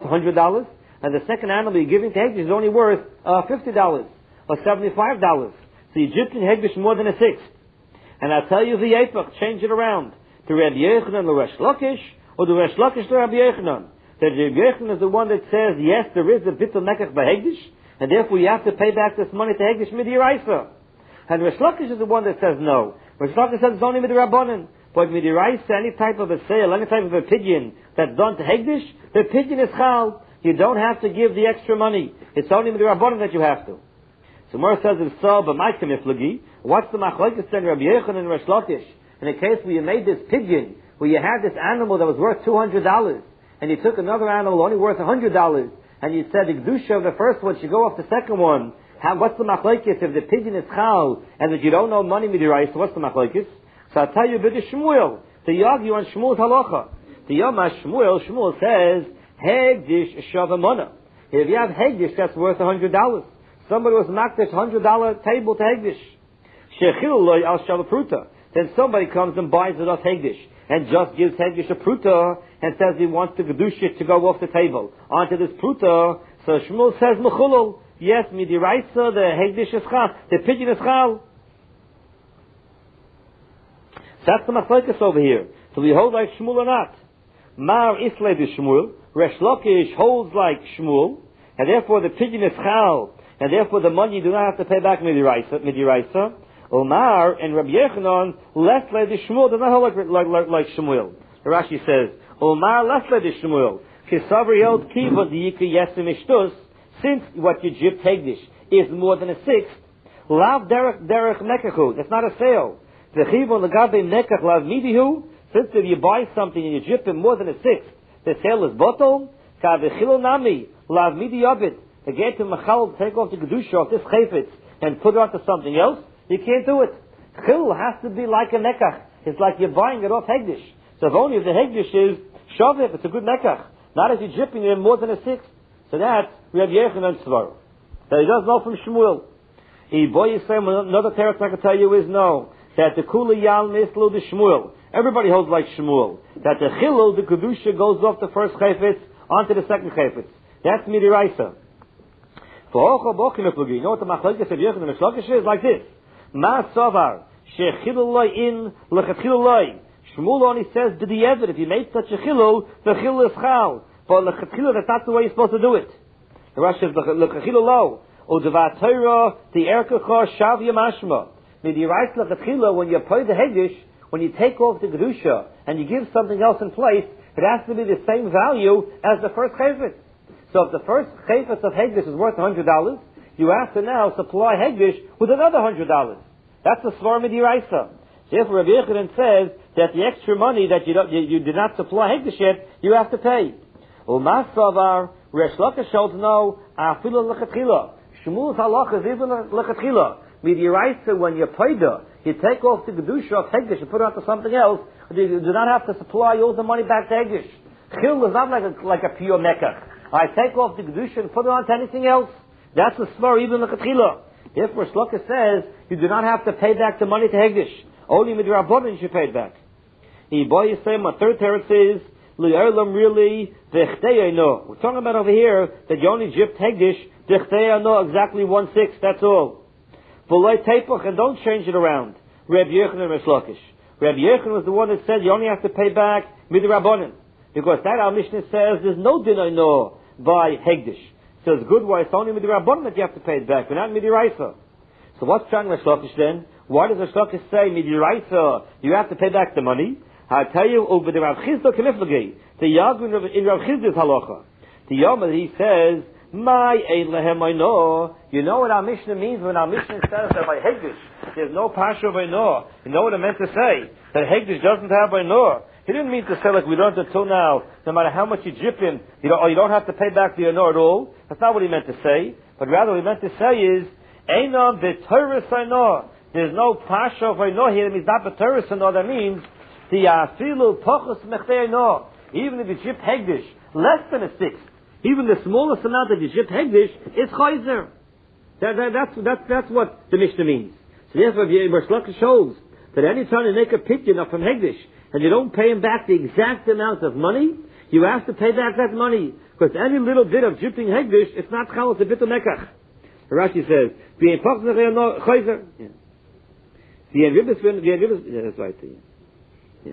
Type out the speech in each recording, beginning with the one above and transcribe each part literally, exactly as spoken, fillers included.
one hundred dollars, and the second animal you're giving to Hegdish is only worth uh, fifty dollars or seventy-five dollars. So you're gypping Hegdish more than a sixth. And I'll tell you the Eipach, change it around. To Rabbi Yochanan or Resh Lakish, or the Resh Lakish to Rabbi Yochanan. That Rabbi Yochanan is the one that says, yes, there is a bittul mekach by Hegdish, and therefore you have to pay back this money to Hegdish midiraisa. And Resh Lakish is the one that says no. Resh Lakish says it's only midirabanan. But midiraisa, any type of a sale, any type of a pigeon that's done to Hegdish, the pigeon is chal. You don't have to give the extra money. It's only midirabanan that you have to. So Mor says it's so, but my kamiflagi. What's the machlokes then Rabbi Yochanan and Resh Lakish? In a case where you made this pigeon, where you had this animal that was worth two hundred dollars, and you took another animal only worth one hundred dollars, and you said the kedusha of the first one should go off the second one. How, what's the machlokes if the pigeon is chal and that you don't know money midiraisa? So what's the machlokes? So I'll tell you a bit of Shmuel. To argue on Shmuel's halacha. The Yom Shmuel, Shmuel says Hegdish shavamona. If you have Hegdish, that's worth one hundred dollars. Somebody was makdish one hundred dollar table to Hegdish. Shechil loy al shavapruta. Then somebody comes and buys it off Hegdish and just gives Hegdish a pruta and says he wants the kedusha to go off the table onto this pruta. So Shmuel says mechulul. Yes, midiraisa, the Hegdish is chal, the pigeon is chal. That's the machlokes over here. So we hold like Shmuel or not. Mar islay the Shmuel. Resh Lakish holds like Shmuel, and therefore the pigeon is chal, and therefore the money you do not have to pay back midiraisa. Midiraisa. Omar and Rabbi Yochanan less like the Shmuel does not hold like, like, like, like Shmuel. The Rashi says, Omar less like the Shmuel. Kisavri held kiva diyika yesim ishtus. Since what you jip Hegdish is more than a sixth, lav derech derech mekachu. That's not a sale. The chiva legabe mekach lav midihu. Since if you buy something and you jip it more than a sixth, the sale is bottle. Ka v'chilo nami lav midi yabit. To get to machal, take off the kedusha of this chayfetz and put it onto something else. You can't do it. Chil has to be like a nekach. It's like you're buying it off Hegdish. So if only if the Hegdish is shavif, it's a good nekach. Not if you're jipping it more than a sixth. So that's Rabbi Yochanan Tzvar. So he does know from Shmuel. He boy is saying another teretz I can tell you is no. That the kula yal mislu the Shmuel. Everybody holds like Shmuel. That the chilul, the kedusha, goes off the first chayfetz onto the second chayfetz. That's midiraisa. For ocha bochim eflugi. You know what the machlokes of Yochanan and Shlokish is? Like this. Ma savar shechilul in lechatchilul. Shmuel only says b'di'evet. If you made such a chilul, the chilul is chal. But lechatchilul, that's not the way you're supposed to do it. The Rashi says lechatchilul lo. U'devat Torah the erkecha shav yamashma. Midiraisa lechatchilul, when you pay the Hegdish, when you take off the kedusha and you give something else in place, it has to be the same value as the first chayfetz. So if the first chayfetz of Hegdish is worth one hundred dollars, you have to now supply Hegdish with another one hundred dollars. That's the svar midiraisa. Therefore, Rabbi Yochanan says that the extra money that you, don't, you, you did not supply Hegdish yet, you have to pay. U'masavar Resh Lakish holds no afilu lechatchila. Shmuel's halach is even lechatchila. Midiraisa, when you pay the, you take off the kedusha of Hegdish and put it onto something else. You do not have to supply all the money back to Hegdish. Chil is not like a, like a pure mekach. I take off the kedusha and put it onto anything else. That's the svar even lechatchila. Therefore, Shloka says you do not have to pay back the money to Hegdish. Only midrabanan you should pay it back. The boy is saying my third teretz is li'erlam really v'chteya no. We're talking about over here that you only jipped Hegdish v'chteya no exactly one sixth. That's all. V'loi teipach, and don't change it around. Rabbi Yochanan and Resh Lakish. Rabbi Yochanan was the one that said you only have to pay back midrabanan, because that our Mishnah says there's no dinay no by Hegdish. So it's good why it's only midrabanan that you have to pay it back, but not midiraisa. So what's trying Resh Lakish then? Why does Resh Lakish say midiraisa you have to pay back the money? I tell you over the Rav Chizda Kemiflagi, the Yagun in Rav Chizda's halacha. The Yom he says, my ein lehem I know. You know what our Mishnah means when our Mishnah says that by Hegdish there's no pasha of Einor. You know what it meant to say? That Hegdish doesn't have Einor. He didn't mean to say like we learned until now, no matter how much you jip in, you don't, you don't have to pay back the Einor at all. That's not what he meant to say. But rather what he meant to say is, Einor b'Torah Einor. There's no pasha of Einor here. That means not b'Torah Einor. That means the afilu pochus mechtei Einor. Even if you jip Hegdish less than a sixth, even the smallest amount that you jip Hegdish is chayzer. That, that, that's, that's, that's what the Mishnah means. So therefore, Resh Lakish shows that any time you make a pidyon from Hegdish and you don't pay him back the exact amount of money, you have to pay back that money. Because any little bit of dripping hegdish, it's not chal, it's a bit of mekach. Rashi says, "V'yein pachas nechayah chayzer." V'yein ribbis, v'yein ribbis. Yeah, that's right. Yeah.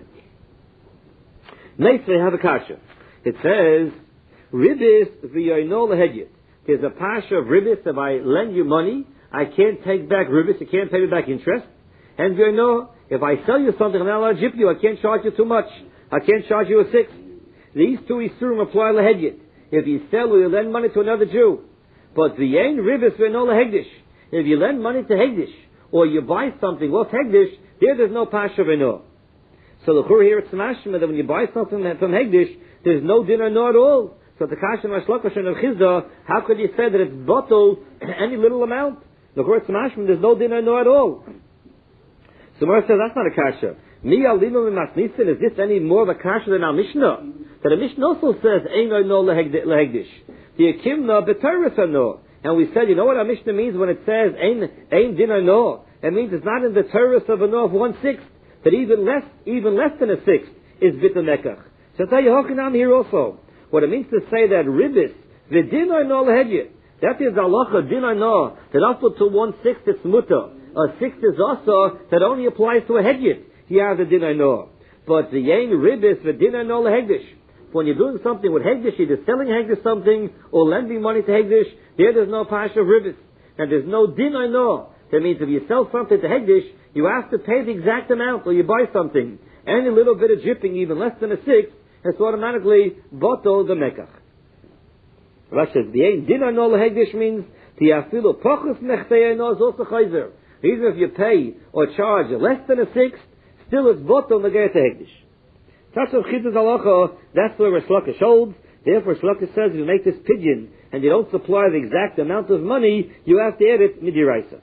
Next, they have a kasha. It says, "Ribbis v'yein no lehedyet." There's a pasha of ribbis. If I lend you money, I can't take back ribbis. You can't pay me back interest. And v'yein no, if I sell you something, I'm not allowed to jip you. I can't charge you too much. I can't charge you a sixth. These two isurim apply lehedyet. If you sell or you lend money to another Jew. But the ain ribis v'no lehegdish. If you lend money to hegdish, or you buy something off hegdish, there there's no pasha v'no. So the chur here at Samashma that when you buy something from hegdish, there's no dinner no at all. So the kasha mashlakash and Chizda, how could you say that it's bottled any little amount? The chur at Samashma, there's no dinner no at all. So Mara says that's not a kasha. Mi alima v'masnisin, is this any more of a kasha than our Mishnah? That the Mishnah also says ein no lehegdish. The akimna b'teres no. And we said, you know what our Mishnah means when it says ein ein dinner no? It means it's not in the teres of a no of one sixth. That even less even less than a sixth is bitter mekach. So I tell you hochinam here also. What it means to say that ribis v'dinner no lehegyet. That is halacha dinner no. That up to one sixth it's mutter. A sixth is also that only applies to a hegyet. Here the dinner no. But the ein ribis v'dinner no lehegdish. When you're doing something with hegdish, either selling hegdish something or lending money to hegdish, there there's no pasha of ribis. And there's no din I know. That means if you sell something to hegdish, you have to pay the exact amount or you buy something. Any little bit of dripping, even less than a sixth, it's automatically botol the mekach. Rashi says, the ein din I know the hegdish means, the afilu pachus nechtei I know is also chayzer. Even if you pay or charge less than a sixth, still it's botol negei to hegdish. That's what Chiddush Halacha, that's where Reish Lakish holds. Therefore, Reish Lakish says if you make this pigeon and you don't supply the exact amount of money, you have to add it midiraisa.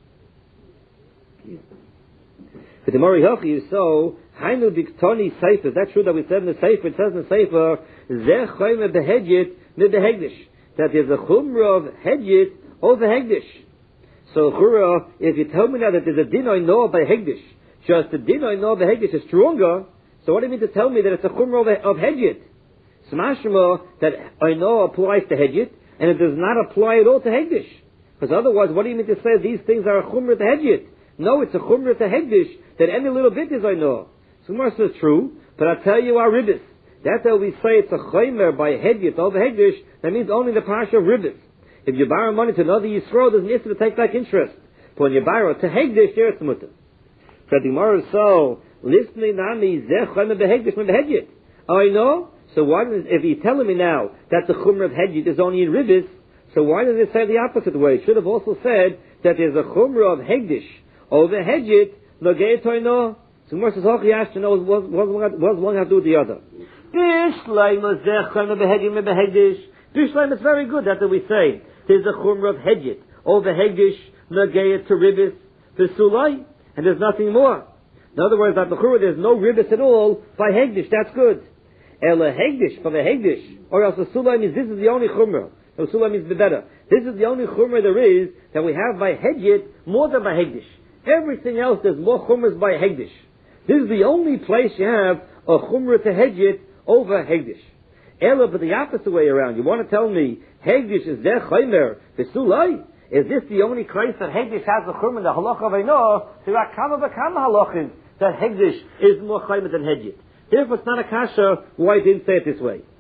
But the Mori Hochi is so, Hainu Biktoni Sefer, that's true that we said in the Sefer, it says in the Sefer, Zeh Choyme Behegyet Midbehegdish, that there's a Chumra of Hegyet over Hegdish. So, Chura, if you tell me now that there's a din I know by Hegdish, just the din I know by Hegdish is stronger, so what do you mean to tell me that it's a chumrah of, of hegyet? Smashma that I know applies to hegyet, and it does not apply at all to hegdish. Because otherwise, what do you mean to say these things are a chumrah to hegyet? No, it's a chumrah to hegdish, that any little bit is I know. So Gemara says true, but I tell you our ribbis. That's how we say it's a chaymer by hegyet over hegdish, that means only the pasha of ribbis. If you borrow money to another Yisrael, there's an issue to take back interest. But when you borrow to hegdish, there it's mutter. So the Gemara is so, listening nami zeh chaymer behegdish min behegyet. I know. So why does, if you're telling me now that the chumrah of hegyet is only in ribbis, so why does it say the opposite way? It should have also said that there's a chumrah of hegdish over hegyet nogei toino. So Gemara says, "Hochi Ashton knows what what one have to do with the other." Bishleim zeh chaymer behegyet min behegdish. Bishleim, it's very good that we say there's a chumrah of hegyet over hegdish nogei to ribbis v'sulai, and there's nothing more. In other words, that the chumrah there's no ribbis at all by hegdish. That's good. Ela hegdish from a hegdish, or else the sulam means this is the only chumrah. The sulam means the better. This is the only chumrah there is that we have by hegyet more than by hegdish. Everything else there's more chumras by hegdish. This is the only place you have a chumrah to hegyet over hegdish. Ela, but the opposite way around. You want to tell me hegdish is der chaymer v'sulai? Is this the only place that hegdish has a chumrah? The halacha of Eino, there are kama v'kama halachas that hegdish is more chaymer than hegyet. Therefore, it's not a kasha why I didn't say it this way.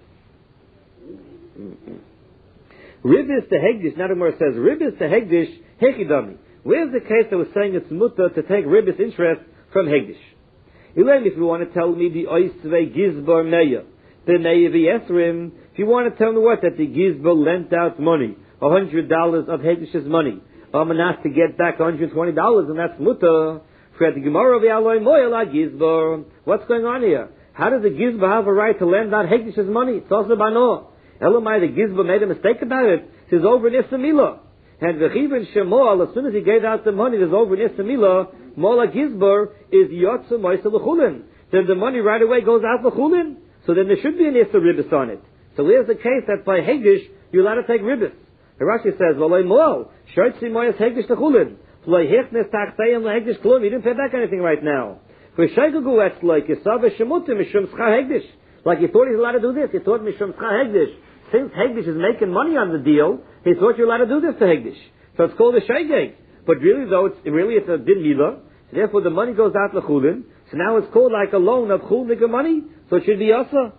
Ribbis to hegdish, not Gemara says, ribbis to hegdish, hechidami. Where's the case that was saying it's mutter to take ribbis interest from hegdish? Elaine, if you want to tell me the oisve gizbar meya, the meya v'yesrim, if you want to tell me what, that the gizbar lent out money, a hundred dollars of hegdish's money, I'm going to have to get back one hundred twenty dollars, and that's mutter. What's going on here? How does the Gizba have a right to lend out Hegdish's money? It's also Bano. Elamai, the Gizba made a mistake about it. It's over in Issamila. And the Chivin Shemol, as soon as he gave out the money, it's over in Issamila. Mola Gizbar is Yotza Moisa L'chulin. Then the money right away goes out L'chulin. So then there should be an Issa Ribbis on it. So where's the case that by Hegdish, you're allowed to take Ribbis? The Rashi says, V'loi Moel, Shortzi Moyas Hegdish L'chulin. You didn't pay back anything right now. But Like he thought he's allowed to do this. He thought Mishum Tzcha Hegdish. Since Hegdish is making money on the deal, he thought you're allowed to do this to Hegdish. So it's called a Shaygate. But really though, it's, really it's a Din Milah. So therefore the money goes out to Chulin. So now it's called like a loan of Chulin money. So it should be Yasa.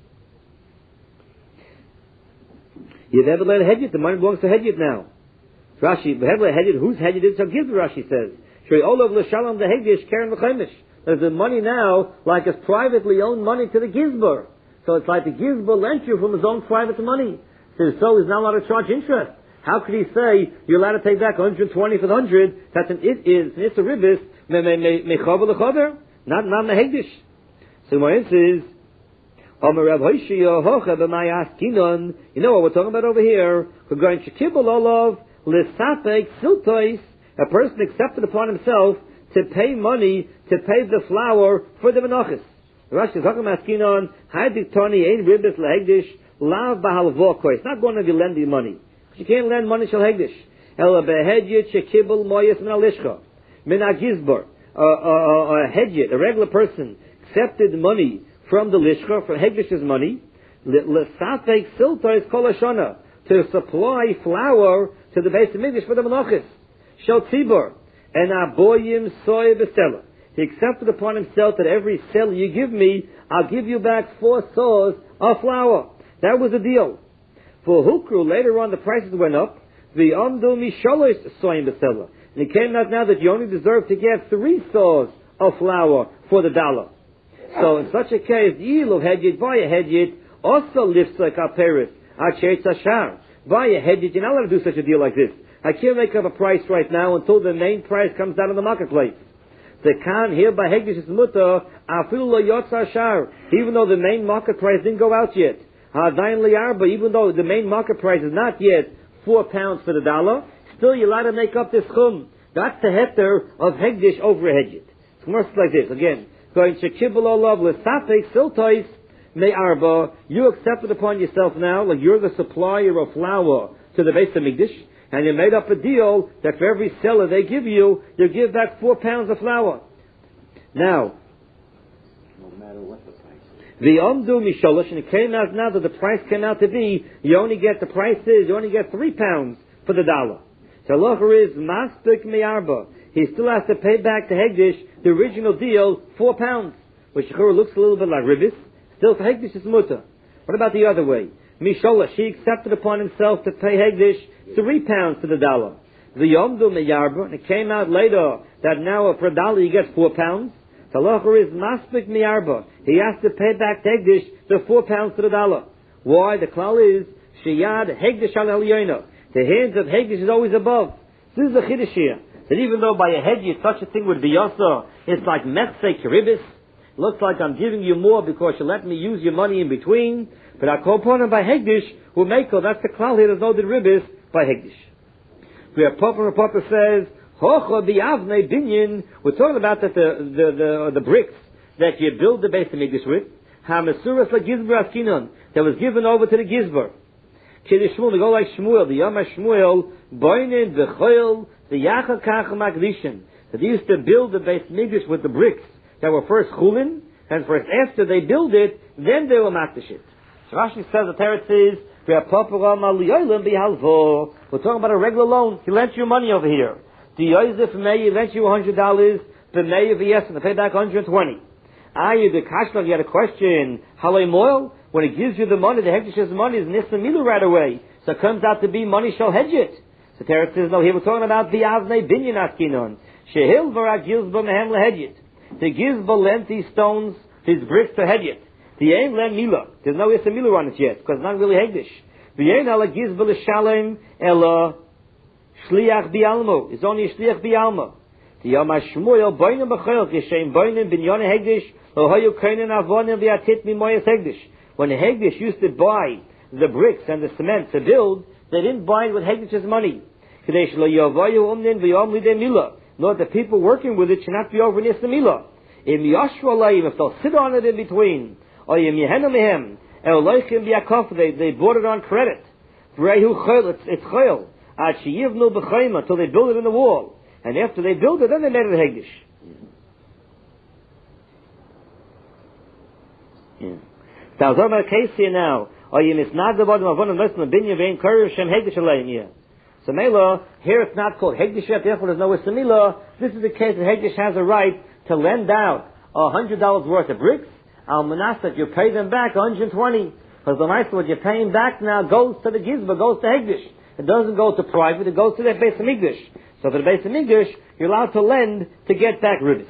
You've ever let a Hedjit. The money belongs to Hedjit now. Rashi, Behevle Hedjit, whose Hedjit is so give, Rashi says. Shrei Olav L'Shalom the Hegdish, Karen L'Chaimish. There's the money now, like it's privately owned money to the Gizbar. So it's like the Gizbar lent you from his own private money. So, so he's not allowed to charge interest. How could he say, you're allowed to take back one hundred twenty for the one hundred? That's an it is, it's a ribis, mechaber l'chaber, not not the Hegdish. So my answer is, you know what we're talking about over here? We're going to kibble olav l'sapek siltois. A person accepted upon himself to pay money to pay the flour for the menachos. Rashi is talking about skinon. Hadik toni ein ribis lehegdish lav bahalvoko. It's not going to be lending money. You can't lend money shel hegdish. Ela behedjit shekibel moyes min alishcha min agizbar. A hedjit, a regular person, accepted money from the lishcha, from hegdish's money, l'safek siltois kol hashana, to supply flour to the base of Mikdash for the menachos. Shel tzibur and aboyim soy bestela. He accepted upon himself that every sell you give me, I'll give you back four saws of flour. That was the deal. For hukru, later on the prices went up. The amdu mishalosh soyim bestela. And it came out now that you only deserve to get three saws of flour for the dollar. So in such a case, yilu hedjit, buy a hedjit, also lifts like a paris, achet ashar. Buy a hedjit, you're not allowed to do such a deal like this. I can't make up a price right now until the main price comes down in the marketplace. The kan here by hegdish is mutter, afilu lo yotz ashar, even though the main market price didn't go out yet. Hadayin liyarba, even though the main market price is not yet four pounds for the dollar, still you're allowed to make up this chum. That's the heter of hegdish over a hedjit. It's more like this, again. Going to kibbel olav l'safek siltois me arba. You accept it upon yourself now, like you're the supplier of flour to the base of Mikdash, and you made up a deal that for every seller they give you, you give back four pounds of flour. Now, no matter what the price is. The umdu misholosh, and it came out now that the price came out to be, you only get, the price is, you only get three pounds for the dollar. So halacha is maspik me arba. He still has to pay back to Hegdish the original deal, four pounds, which looks a little bit like ribis. Still for Hegdish is mutter. What about the other way? Misholash, he accepted upon himself to pay Hegdish three pounds to the dollar. The Yomdu Meyarba, and it came out later that now for a dollar he gets four pounds. The halacha is Maspik Meyarba. He has to pay back to Hegdish the four pounds to the dollar. Why? The klal is Shiyad Hegdish al Elyono. The hands of Hegdish is always above. This is the Chiddush here. That even though by a hedjit such a thing would be also, it's like mechse kiribis. Looks like I'm giving you more because you let me use your money in between. But I call upon him by hegdish, who make that's the klal here, there's no ribis by hegdish. We have Papa and Papa says, Hocha bi'avnei binyan. We're talking about that the, the, the, the bricks that you build the base of Mikdash with, ha'mesuras la'gizbar askinon, that was given over to the gizbar. Kiddush Shmuel, they go like Shmuel, the Yom HaShmuel, boinin, v'choil, the Yachal Kach Magdishin, that they used to build the base Mikdash with the bricks that were first chulin, and first after they build it, then they will makdish it. So Rashi says, the Teretz is, we're talking about a regular loan. He lent you money over here. The Yosef May, he lent you one hundred dollars, the May of yes, and they pay back one hundred twenty. Ah, you the Kashmir, you had a question, Halei Moil, when it gives you the money, the Hegdish's money is Nisamilu right away. So it comes out to be money shall hedge it. So Teretz says, no, here we're talking about the Avnei Binyan Askinon. Shehil Vara Gizba Mehem Lehedjit. The Gizba lent these stones, these bricks to Hedjit. The Ein Len Mila. There's no Yisa Mila on it yet, because it's not really Hegdish. The Ein Ala Gizba L'Shalem Ela Shliach Bialmo. It's only Shliach Bialmo. The Yom HaShmuel Boinim B'chel Yeshem Boinim Binyan Hegdish Lohayu Kainin Avonim V'Atit Mimoyas Hegdish. When the Hegdish used to buy the bricks and the cement to build, they didn't buy it with Hegdish's money. Lord, the people working with it should not be over Nisa Mila. If they'll sit on it in between, or they, they bought it on credit. It's chayil. Until they build it in the wall. And after they build it, then they made it Hegdish. Yeah. So I'm a case here now. Or you miss not the bottom of one of the binyan vein kariv shem hegdish alayim here. So Mela, here it's not called hegdish yet, therefore there's no Samila. This is the case that hegdish has a right to lend out a hundred dollars worth of bricks. Al Manasat, you pay them back one hundred twenty. Because the nice what you're paying back now goes to the Gizba, goes to hegdish. It doesn't go to private, it goes to the Beis Hamikdash. So for the Beis Hamikdash, you're allowed to lend to get back ribbis.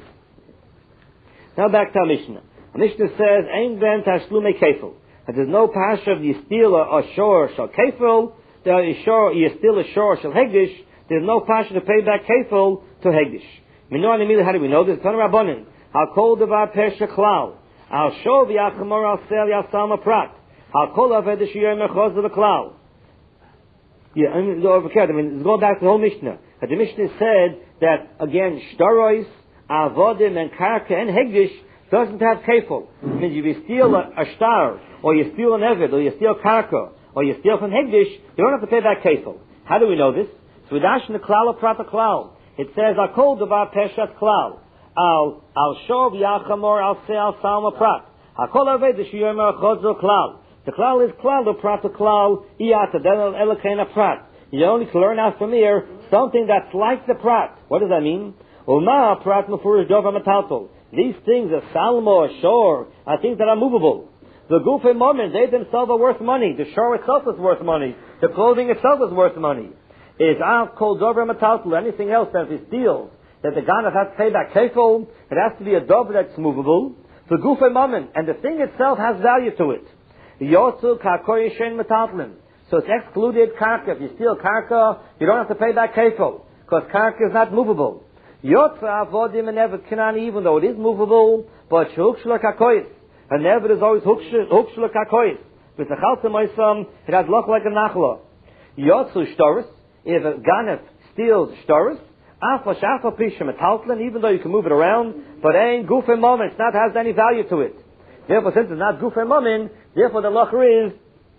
Now back to our Mishnah. Our Mishnah says, Ein ben tashlume kefil. That there's no pasha of you steal a, a shor shal kefil, there is shor, you steal a shor shal hegdish, there's no pasha to pay back kefil to hegdish. Minor and how do we know this? Tana Rabbanan. I'll call the bar pesha klal. I'll show the achamor, I'll sell yasama prat. I'll call of the shiyah mechaz of the klal. Yeah, I mean, I mean, let's go back to the whole Mishnah. The Mishnah said that, again, shtarois, avodim, and karka, and hegdish doesn't have kefil. It means if you steal a, a shtar, or you steal an eved, or you steal karka, or you steal from hegdish, you don't have to pay back kefil. How do we know this? So we dash in the klal of prata klal. It says, I'll call devar peshat klal. I'll, I'll show v'yachamor, I'll say, I'll salma prat. I'll call aved, the shiyomer chodzo klal. The klal is klal, the prata klal, iyata, then elokena prat. You only can learn out from here something that's like the prat. What does that mean? Uma prat mefurish dover metaltol. These things, a salmo, a shore, are things that are movable. The goof and moment, they themselves are worth money. The shore itself is worth money. The clothing itself is worth money. Is al kol dover metaltol, anything else that he steals, that the ganav has to pay back kefil, it has to be a dover that's movable. The goof and moment, and the thing itself has value to it. Yotzu kakoy shen metaltlim. So it's excluded karka. If you steal karka, you don't have to pay back kefil, because karka is not movable. Yotza avodim and evet kinani, even though it is movable, but shukshla kakois. And evet is always hukshla kakois. With the chalta moisam, it has look like a nachla. Yotzu shtoris, if a ganef steals shtoris, afa shafa pisha metaltlan, even though you can move it around, but ain't goof and moment, it's not has any value to it. Therefore, since it's not goof and moment, therefore the lacher is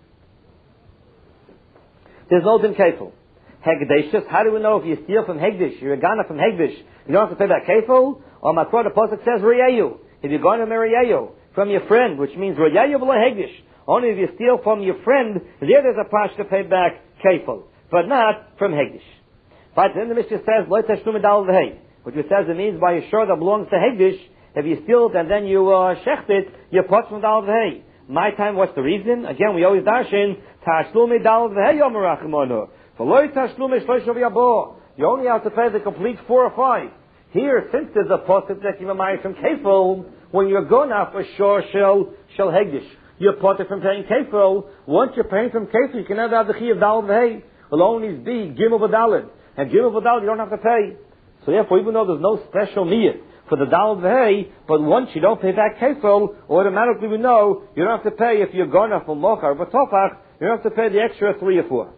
there's no din kefil. Hegdeshus, how do we know if you steal from Hegdish, you're a gana from Hegdish, you don't have to pay back kefil? Or Makrot, the Pasuk says Reyayu. If you're going to marry Reyayu from your friend, which means Reyayu below Hegdish. Only if you steal from your friend, there there's a pash to pay back kefil, but not from Hegdish. But then the Mishnah says, Lo tashlum medal v'hei, which it says it means by a shore that belongs to Hegdish, if you steal it and then you uh, shecht it, you're pot from dal v'hei. My time, what's the reason? Again, we always dash in, Tashlumi dal v'hei yomerachimonu. For loy tashlumi shlosh v'yabo. You only have to pay the complete four or five. Here, since there's a posset that you mamay from kefil, when you're going after shor shel, shel hegdish, you're potted from paying kefil. Once you're paying from kefil, you can never have the chi of dal v'hei. Will only be gimel v'dalid. And gimel v'dalid, you don't have to pay. So therefore, even though there's no special niyat for the dal v'hei, but once you don't pay back kefil, automatically we know you don't have to pay if you're going for mochar but tofach, you don't have to pay the extra three or four.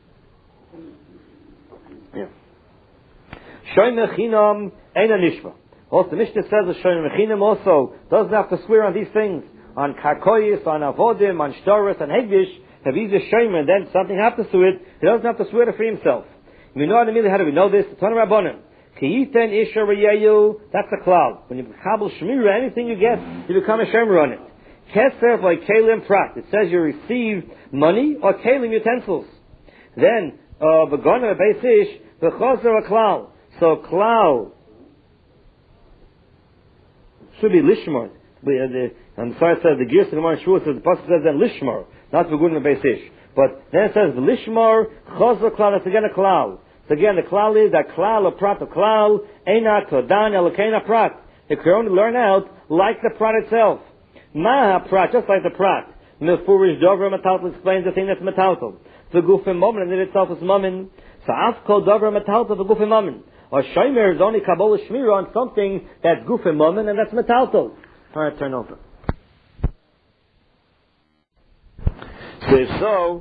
Shoy mechinam ein nishma. Also, the Mishnah says that shoy mechinam also doesn't have to swear on these things, on karkoyis, on avodim, on shtoris, on hegdish. If he's a shoyman, then something happens to it, he doesn't have to swear to free himself. We know immediately how do we know this? Tana Rabbanan. Kiyiten isha reyayu, that's a cloud. When you kabel shmira, anything you get, you become a shemer on it. Kesef like kelim prat. It says you receive money or kelim utensils. Then, v'gona beisish, v'chozer a klal. So klal should be lishmar. I'm sorry, it says the gears in the Gemara Shua says the pasuk says then lishmar, not v'guna beisish. But then it says lishmar chozer klal. That's again a klal. So again, the klal is that klal or prat or klal, eina todan elokena prat. You can only learn out like the prat itself. Maha prat, just like the prat. Mefurish dover metaltal explains the thing that's metaltal. The gufim momen, and it itself is momen. So afko dover metaltal, the gufim momen. Or shomer is only kabbalah shmira on something that's gufim momen, and that's metaltal. Alright, turn over. So if so,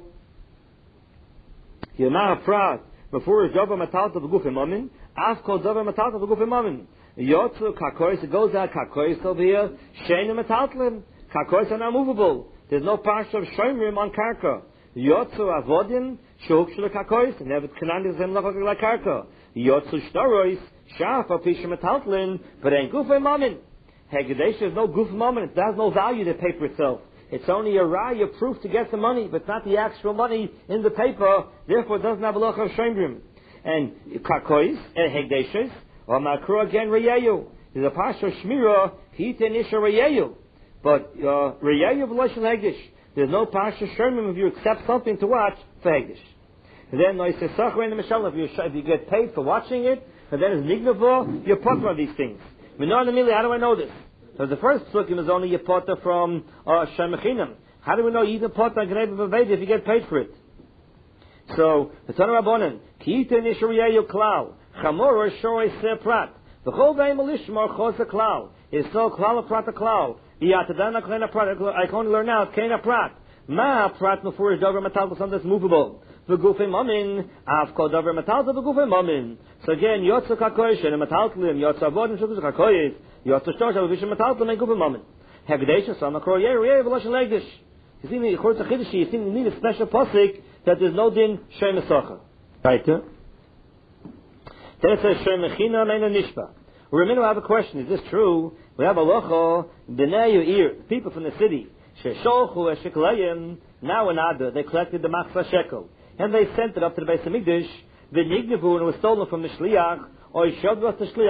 Yemaha prat, before dover metaltal the gufim momen, afko dover metaltal the gufim momen. Yotzu kakois, it goes out kakois over here. Sheinu metaltlim, kakois are not movable. There's no parsha of shomerim on karka. Yotzu avodim, shuk shel kakois, never kanan is them like karka. Yotzu shtarois, shaf apisha metaltlin, but ain't gufim momen. Hegdesh, there's no gufim momen. It has no value, the paper itself. It's only a raya proof to get the money, but not the actual money in the paper. Therefore, it doesn't have a loch of shemrim. And kakois and hegdeshes or makro again reyayu. There's a pasha shmira hite nisha reyayu, but uh, reyayu v'loshel hegdesh. There's no pasha shemrim if you accept something to watch for hegdesh. And then no, says sachar in the mishal. If you if you get paid for watching it, and then it's nignavo, you're potter on these things. How do I know this? So the first psukim is only Yepota from uh, Shemechinam. How do we know you even Pota Gnei B'Vaveda if you get paid for it? So the Tanur Rabbanan Kiite Nishuriyayu Klal Chamor Shorei Se Prat the whole day Malishmar Chose Klal is so Klal Prat Klal Yatadana Klena Prat. I can only learn now Kena Prat Ma Prat Mufurish Dover Metal something that's movable. V'gufei mamin Avko Dover Metal V'gufei mamin. So again Yotzu Kakoish and Metalklim Yotzu Avod and Shukus Kakoish. You have to start with vision metal to make up a moment. Hegdesh, some across here, yeah, v'loshel hegdesh. You see, the Chorz HaChidushi, you see, you need a special pasuk that there's no din shem esacha. Right? Then it says shem mechina meina nishpa. Remember, I have a question. Is this true? We have a locha b'nei ear, people from the city. Shesholchu esheklayim. Now in Ada, they collected the machzah shekel and they sent it up to the Beis Hamikdash. The nignevu and it was stolen from the shliach or he shoved us the shliach.